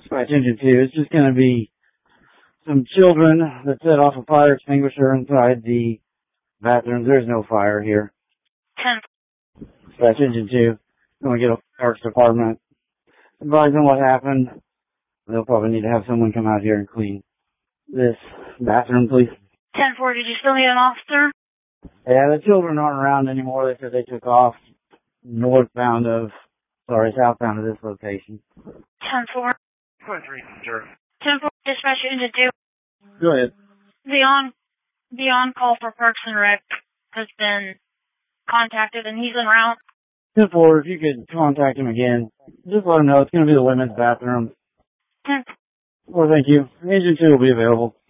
Dispatch Engine 2, it's just going to be some children that set off a fire extinguisher inside the bathroom. There's no fire here. 10. Dispatch Engine 2, going to get a Parks Department. Advise on what happened. They'll probably need to have someone come out here and clean this bathroom, please. 10-4, did you still need an officer? Yeah, the children aren't around anymore. They said they took off southbound of this location. 10-4. 430. 10-4, Dispatch Engine 2. Go ahead. The on-call for Parks and Rec has been contacted and he's en route. 10-4, if you could contact him again, just let him know it's going to be the women's bathroom. 10. Well, thank you. Engine 2 will be available.